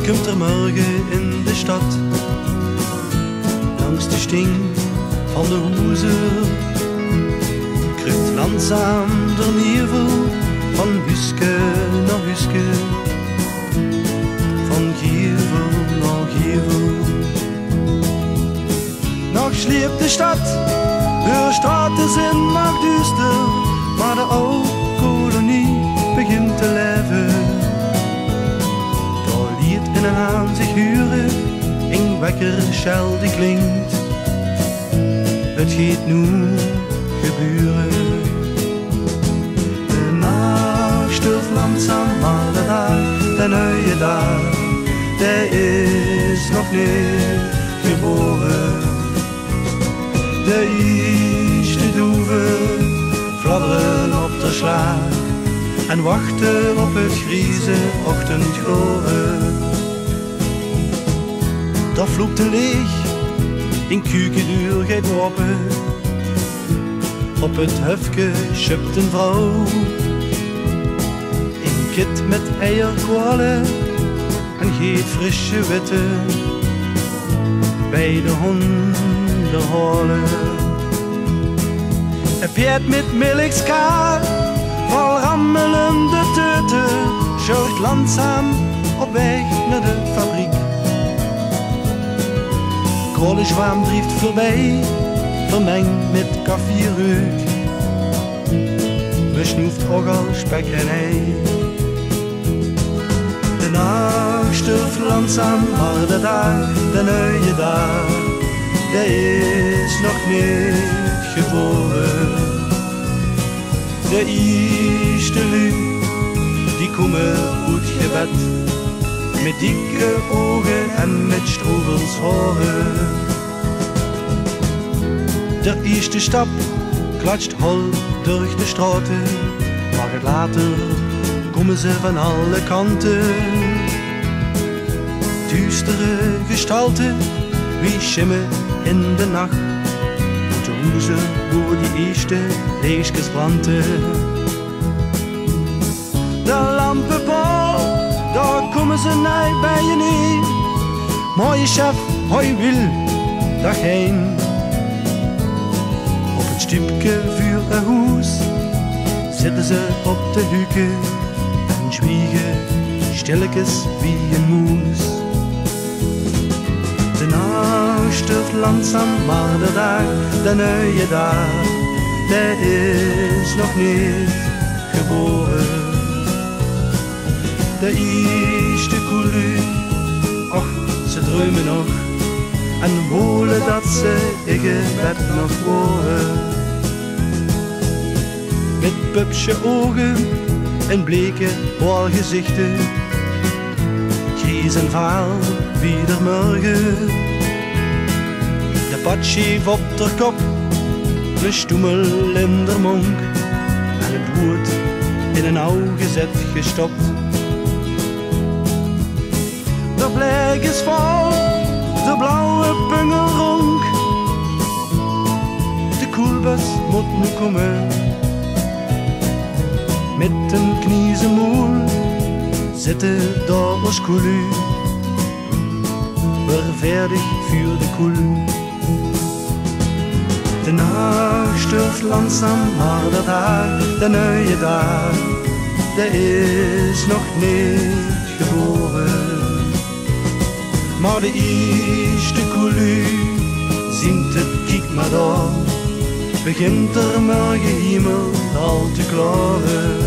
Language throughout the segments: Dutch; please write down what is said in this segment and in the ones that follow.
komt er morgen in de stad. Langs de sting van de hoezen kruipt langzaam de nevel van huske naar huske, van gevel naar gevel. Nog sleept de stad, de straten zijn nog duister, maar de oude kolonie begint te leven. Daar liet in een haan zich huren, een wekker schel die klinkt. Het gaat nu gebeuren. De nacht stuurt langzaam, maar de dag, de nieuwe dag, die is nog niet geboren. De eerste doeven fladderen op de slaag en wachten op het grieze ochtendgloren. Dat vloekt te leeg, een kuikendeur gaat open. Op het hufke schupt een vrouw, een kit met eierkwallen en geet frisse witte bij de honden halen. Een paard met melkskaar, vol rammelende teuten, schuift langzaam op weg naar de fabriek. Koolenzwam drieft voorbij, vermengd met koffiereuk. Besnoeft ook al spek en ei. De nacht stuurt langzaam, maar de dag, de nieuwe dag, die is nog niet geboren. De eerste lui, die komen uit gebed, met dikke ogen en met stroebels horen. De eerste stap klatscht hol door de straten, maar het later komen ze van alle kanten. Duistere gestalten, wie schimmen in de nacht, de hoezen waar die eerste lichtjes branden. De lampenbouw, daar komen ze naar bij je neer. Mooie chef, hoi wil, dag heen. Op het stipje vuur een hoes, zitten ze op de huken en zwiegen stilletjes wie een moes. De nacht stuurt langzaam, maar de dag, de nieuwe dag, die is nog niet geboren. De eerste koelu, och, ze dreumen nog en wolen dat ze in bed nog horen. Met pupsje ogen en bleke walgezichten, grijs en vaal wie der morgen. De badscheef op der kop, een stoemel in der monk en het woord in een oude zet gestopt. De blijk is vol, de blauwe pungelronk. De koelbus moet nu komen. Met een kniezenmoel zitten daar als koelu. Weer verdig voor de koel. De nacht stuurt langzaam, maar de dag, de nieuwe dag, die is nog niet geboren. Maar de eerste koelu zingt het, kijk maar daar, begint er morgen hemel al te klaren.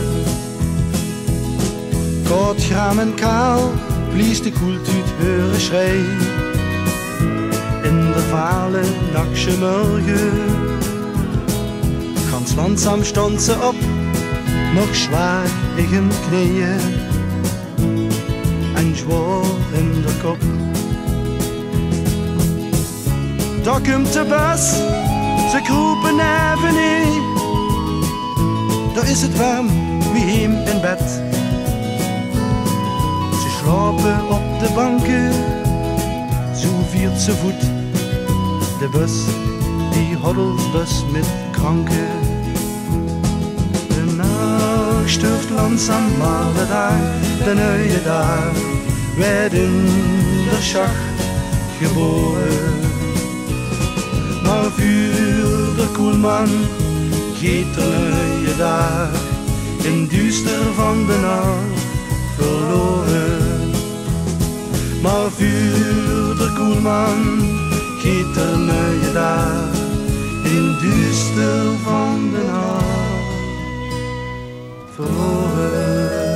Kort, gram en kaal, blies de koeltuut horen schreeuwen. In de vale nachtse morgen, ganz langzaam stond ze op, nog zwaar in knieën en zwaar in de kop. Daar komt de bus, ze kroepen even in. Daar is het warm, wie hem in bed. Ze slapen op de banken, zo viert ze voet. De bus, die hoddelbus met kranken. De nacht stuurt langzaam, maar de dag, de nieuwe dag, werd in de schacht geboren. Maar vuur de koelman geet er je daar in duister van de nacht verloren. Maar vuur de koelman geet er je daar in duister van de nacht verloren.